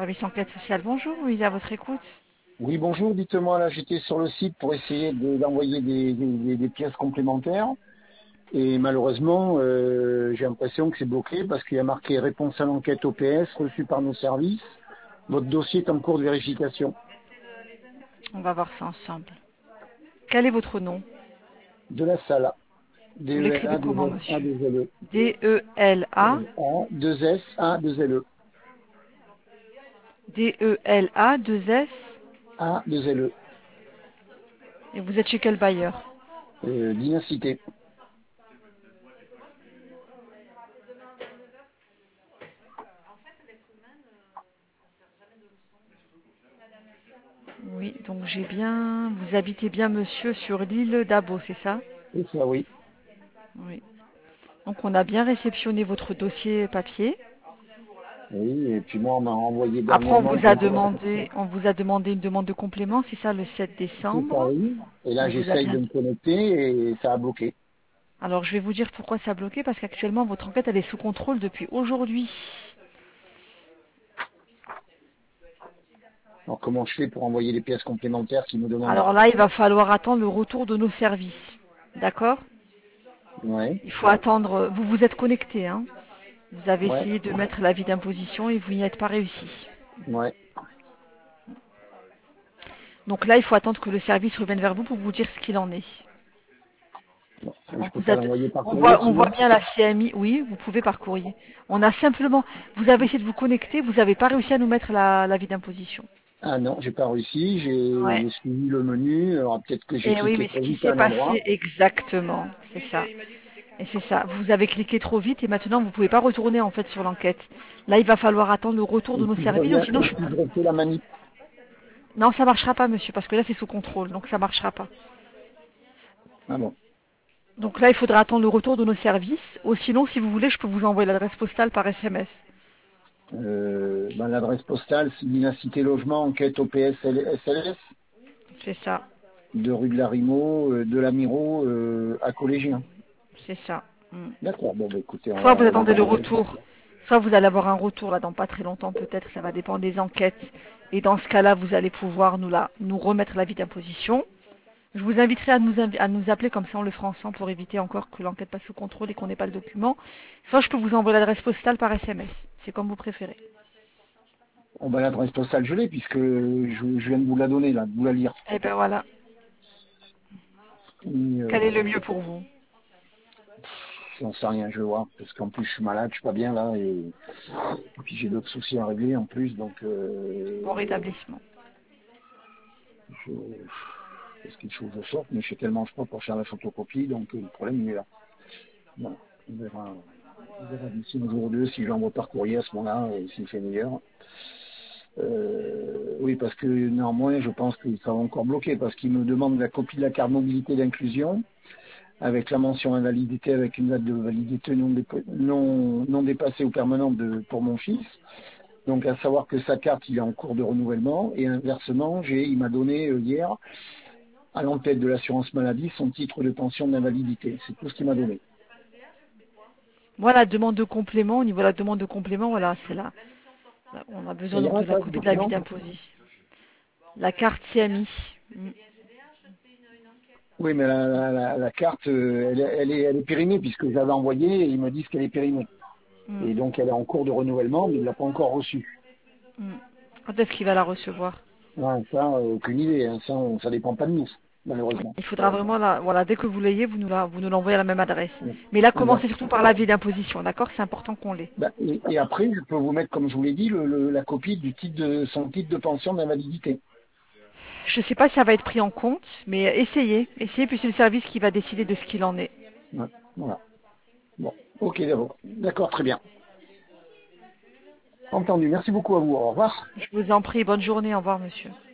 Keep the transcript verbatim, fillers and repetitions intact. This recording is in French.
service enquête sociale. Bonjour, oui, à votre écoute. Oui, bonjour, dites-moi, là, j'étais sur le site pour essayer de- d'envoyer des, des- des pièces complémentaires et malheureusement, euh, j'ai l'impression que c'est bloqué parce qu'il y a marqué réponse à l'enquête O P S reçue par nos services. Votre dossier est en cours de vérification. On va voir ça ensemble. Quel est votre nom? De la salle Vous l'écrivez D E L A, comment, 2 S, A, monsieur? 2 L E. D E L A, A, deux S, A, deux L E. D E L A, deux S. A, deux L E. Et vous êtes chez quel bailleur? Euh, Dynacité. Oui, donc j'ai bien... Vous habitez bien, monsieur, sur l'île d'Abo, c'est ça? C'est ça, oui. Oui. Donc on a bien réceptionné votre dossier papier. Oui, et puis moi, on m'a envoyé Après, on dernièrement. vous a demandé, on vous a demandé une demande de complément, c'est ça, le sept C'est ça, décembre. oui. Et là, On vous a j'essaye de bien... me connecter et ça a bloqué. Alors, je vais vous dire pourquoi ça a bloqué, parce qu'actuellement, votre enquête, elle est sous contrôle depuis aujourd'hui. Alors, comment je fais pour envoyer les pièces complémentaires qu'ils me demandent? Alors là, il va falloir attendre le retour de nos services. D'accord? Ouais, Il faut attendre. Vous vous êtes connecté, hein? Vous avez ouais, essayé de mettre l'avis d'imposition et vous n'y êtes pas réussi. ouais. Donc là, il faut attendre que le service revienne vers vous pour vous dire ce qu'il en est. Bon, On je peux vous pas a, l'envoyer par on courrier voit, on voit sinon? bien la C M I. Oui, vous pouvez par courrier. On a simplement, vous avez essayé de vous connecter, vous n'avez pas réussi à nous mettre la- l'avis d'imposition. Ah non, j'ai pas réussi, j'ai Ouais. j'ai suivi le menu, alors peut-être que j'ai Et oui, cliqué mais ce trop qui vite à s'est un endroit. passé exactement, c'est ça. Et c'est ça. Vous avez cliqué trop vite et maintenant vous pouvez pas retourner en fait sur l'enquête. Là, il va falloir attendre le retour de Et nos si je services, ou reviens, sinon et je... si je refais la manip, Non, ça marchera pas, monsieur, parce que là c'est sous contrôle, donc ça marchera pas. ah bon. Donc là, il faudra attendre le retour de nos services. Ou sinon, si vous voulez, je peux vous envoyer l'adresse postale par S M S. Euh, ben, l'adresse postale, c'est Cité Logement, enquête O P S S L S, C'est ça, de rue de la Rimo, euh, de la Miro, euh, à Collégien. c'est ça. Mm. D'accord, bon, bah, écoutez, on va, Soit vous on va attendez le regarder. retour, soit vous allez avoir un retour là dans pas très longtemps peut-être, ça va dépendre des enquêtes. Et dans ce cas-là, vous allez pouvoir nous, la, nous remettre l'avis d'imposition. Je vous inviterai à nous, à nous appeler, comme ça on le fera ensemble pour éviter encore que l'enquête passe sous contrôle et qu'on n'ait pas le document. Soit je peux vous envoyer l'adresse postale par S M S. C'est comme vous préférez. On va l'adresse postale, je l'ai, puisque je, je viens de vous la donner, là, de vous la lire. Et ben voilà. Et, Quel est le euh, mieux pour vous? J'en sais rien, je vais voir, parce qu'en plus je suis malade, je suis pas bien là, et, et puis j'ai d'autres soucis à régler en plus, donc Bon euh, rétablissement. je, est-ce qu'il faut que je sorte, mais je sais tellement je crois pour faire la photocopie, donc euh, le problème il est là. Voilà. On verra, on verra d'ici un jour ou deux si je l'envoie par courrier à ce moment-là, et s'il fait meilleur. Euh, oui, parce que néanmoins, je pense qu'il sera encore bloqué, parce qu'il me demande la copie de la carte mobilité d'inclusion, avec la mention invalidité, avec une date de validité non, dépa- non, non dépassée ou permanente de, pour mon fils. Donc à savoir que sa carte, il est en cours de renouvellement, et inversement, j'ai, il m'a donné euh, hier, à l'entête de l'assurance maladie, son titre de pension d'invalidité. C'est tout ce qu'il m'a donné. Moi, la demande de complément, au niveau de la demande de complément, voilà, c'est là. On a Ça besoin donc ira, de la ça, ce copie de l'avis document? d'imposition. La carte C M I. Mm. Oui, mais la, la, la, la carte, euh, elle, est- elle, est, elle est périmée, puisque je l'avais envoyée, et ils me disent qu'elle est périmée. Mm. Et donc elle est en cours de renouvellement, mais il ne l'a pas encore reçue. Mm. Quand est-ce qu'il va la recevoir? Ouais, ça, euh, aucune idée, hein. Ça, on- ça dépend pas de nous, malheureusement. Il faudra vraiment, la, voilà, dès que vous l'ayez, vous nous la- vous nous l'envoyez à la même adresse. Ouais. Mais là, On va- commencez surtout par l'avis d'imposition, d'accord? C'est important qu'on l'ait. bah, et, et après, je peux vous mettre, comme je vous l'ai dit, le, le- la copie du titre de son titre de pension d'invalidité. Je ne sais pas si ça va être pris en compte, mais essayez. Essayez, puis c'est le service qui va décider de ce qu'il en est. Ouais, voilà. Bon, ok, d'abord. D'accord, très bien. Entendu. Merci beaucoup à vous. Au revoir. Je vous en prie, bonne journée, au revoir, monsieur.